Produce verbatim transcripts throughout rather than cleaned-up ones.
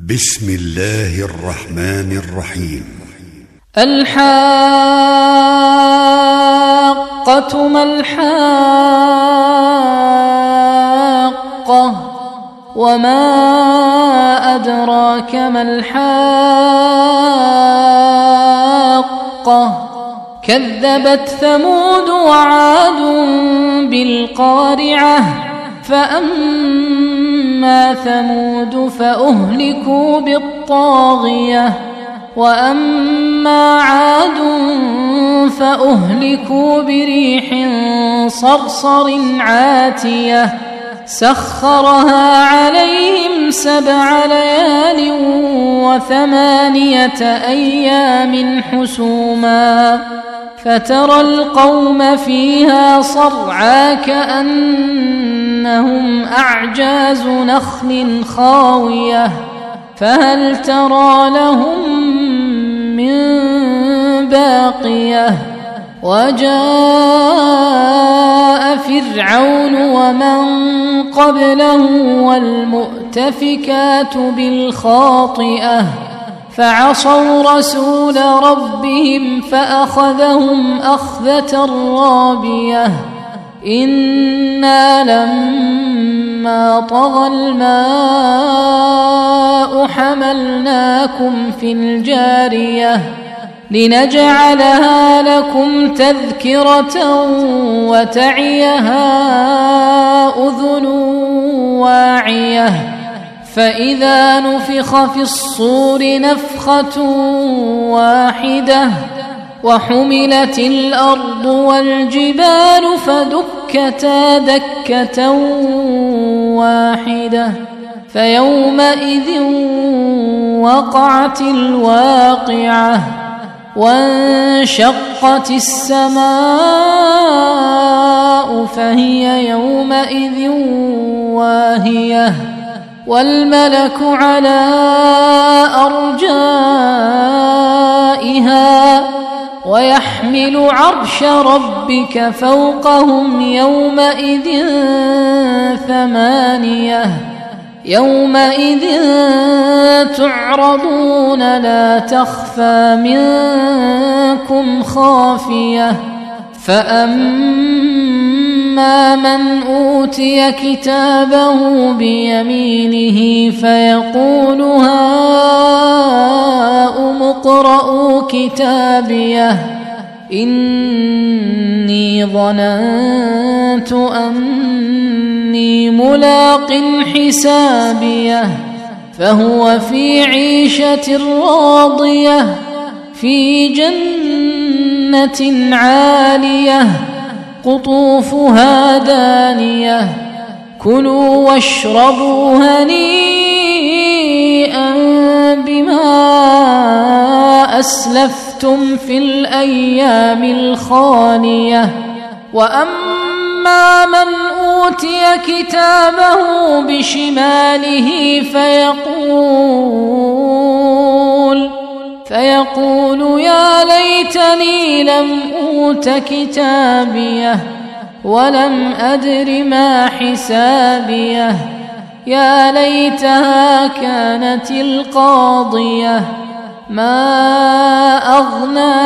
بسم الله الرحمن الرحيم. الحاقة ما الحاقة وما أدراك ما الحاقة كذبت ثمود وعاد بالقارعة فأما ثمود فأهلكوا بالطاغية وأما عاد فأهلكوا بريح صرصر عاتية سخرها عليهم سبع ليال وثمانية أيام حسوما فترى القوم فيها صرعى كأنهم أعجاز نخل خاوية فهل ترى لهم من باقية وجاء فرعون ومن قبله والمؤتفكات بالخاطئة فعصوا رسول ربهم فأخذهم أخذة رابية إنا لما طغى الماء حملناكم في الجارية لنجعلها لكم تذكرة وتعيها أذن واعية فإذا نفخ في الصور نفخة واحدة وحملت الأرض والجبال فدكتا دكة واحدة فيومئذ وقعت الواقعة وانشقت السماء فهي يومئذ واهية والملك على أرجائها ويحمل عرش ربك فوقهم يومئذ ثمانية يومئذ تعرضون لا تخفى منكم خافية فأما من أوتي كتابه بيمينه فيقول هاؤم اقرءوا كتابيه إني ظننت أني ملاق حسابيه فهو في عيشة راضية في جنة عالية قطوفها دانية كلوا واشربوا هنيئا بما أسلفتم في الأيام الخالية وأما من أوتي كتابه بشماله فيقول فيقول يا ليتني لم أوت كتابيه ولم أدر ما حسابيه يا ليتها كانت القاضية ما أغنى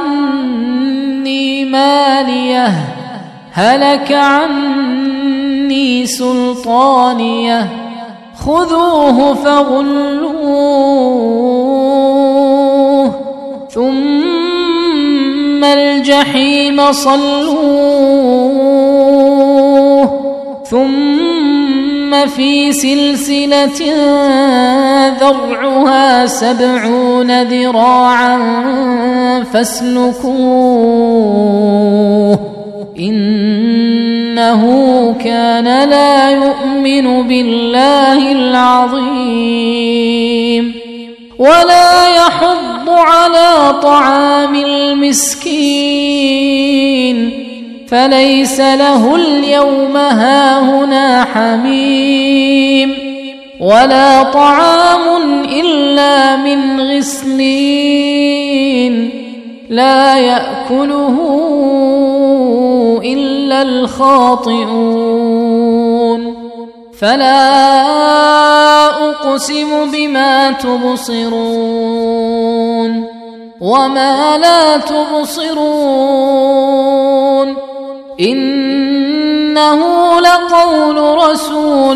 عني ماليه هلك عني سلطانيه خذوه فغلوه ثم الجحيم صلوه ثم في سلسلة ذرعها سبعون ذراعا فاسلكوه إنه كان لا يؤمن بالله العظيم ولا يحض على طعام المسكين فليس له اليوم هاهنا حميم ولا طعام إلا من غسلين لا يأكله إلا الخاطئون فلا أقسم بما تبصرون وما لا تبصرون إنه لقول رسول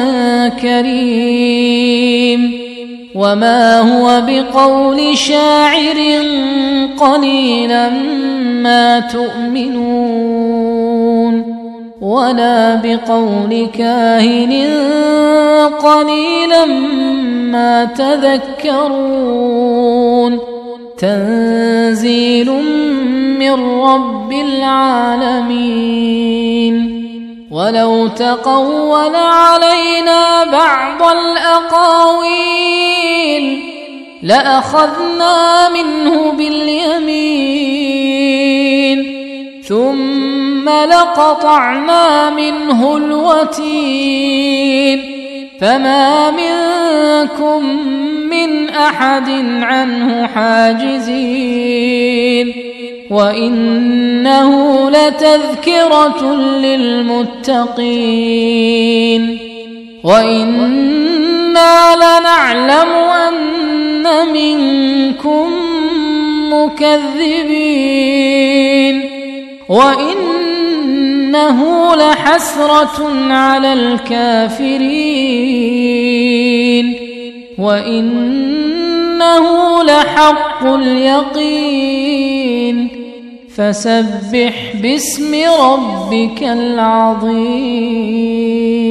كريم وما هو بقول شاعر قليلا ما تؤمنون ولا بقول كاهن قليلا ما تذكرون تنزيل من رب العالمين ولو تقول علينا بعض الأقاويل لأخذنا منه باليمين ثم لقطعنا منه الوتين فما منكم من أحد عنه حاجزين وإنه لتذكرة للمتقين وإنا لنعلم أن منكم مكذبين وإنه لحسرة على الكافرين وإنه لحق اليقين فسبح باسم ربك العظيم.